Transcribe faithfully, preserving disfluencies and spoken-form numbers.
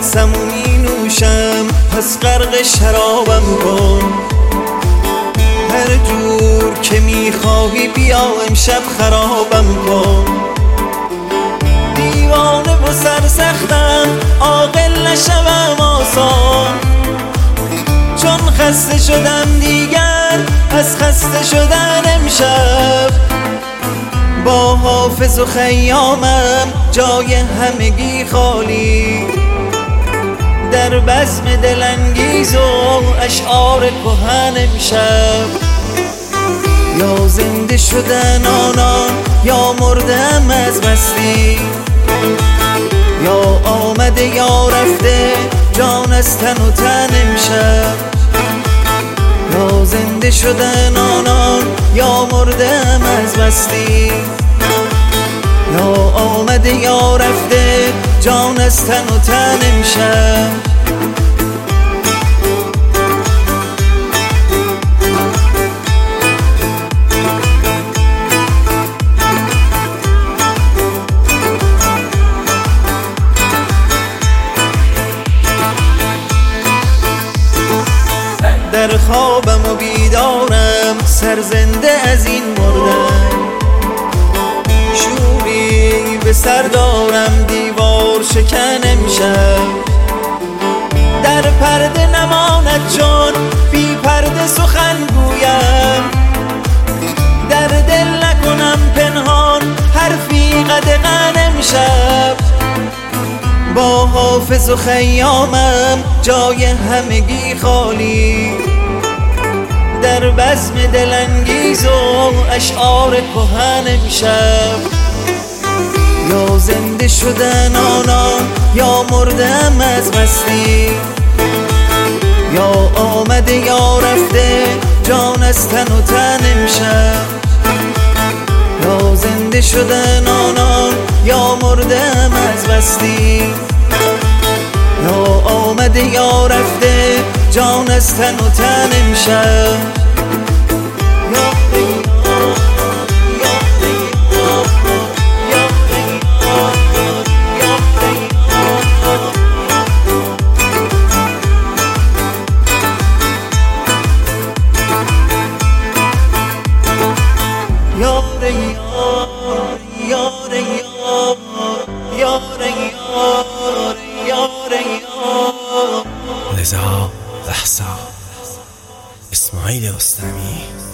سمو می نوشم پس غرق شرابم کن. هر جور که میخواهی بیا امشب خرابم کن. دیوانه و سرسختم عاقل نشوم آسان، چون خسته شدم دیگر از خسته شدن امشب. با حافظ و خیامم جای همگی خالی، در بزم دلانگیز و اشعار کهن امشب. یا زنده شدن آنان یا مردم از مستی، یا آمده یا رفته جان از تن و تن امشب. یا زنده شدن آنان یا مردم از مستی، یا آمده یا رفته جان از تن و تن امشب. در خوابم و بیدارم سرزنده از این مردن، شوری به سر دارم دیوار شکن امشب. در پرده نماند چون بی پرده سخن گویم، در دل نکنم پنهان حرفی قدغن امشب. با حافظ و خیامم جای همگی خالی، در بزم دلانگیز و اشعار کهن امشب. یا زنده شدن آنان یا مردم از مستی، یا آمده یا رفته جان از تن و تن امشب. یا زنده شدن آنان یا مردم از مستی، یا آمده یا رفته جان از تن و تن امشب. رضا رحصا اسماعیل رستمی.